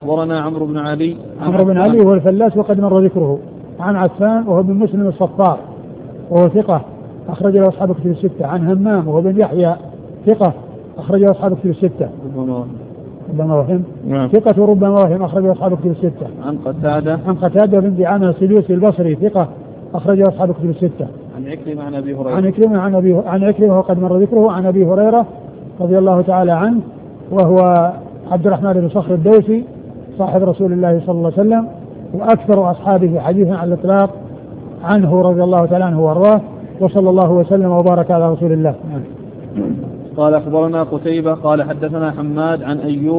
أخبرنا عمرو بن علي. عمرو بن علي هو الفلاس وقد مر ذكره. عن عفان وهو بن مسلم الصفار وهو ثقة أخرج له أصحاب كتب الستة. عن همام وهو بن يحيى ثقة أخرج له أصحاب كتب الستة. ربما وهم ثقة وربما وهم أخرج له أصحاب كتب الستة. عن قتادة بن دعامة السدوسي البصري ثقة أخرج له أصحاب كتب الستة. عن عكرمة عن أبي هريرة. عن عكرمة وقد مر ذكره. عن أبي هريرة رضي الله تعالى عنه وهو عبد الرحمن بن صخر الدوسي صاحب رسول الله صلى الله عليه وسلم وأكثر أصحابه حديثا على الإطلاق عنه رضي الله تعالى عنه وارضاه. وصلى الله وسلم وبارك على رسول الله. قال أخبرنا قتيبة قال حدثنا حماد عن أيوب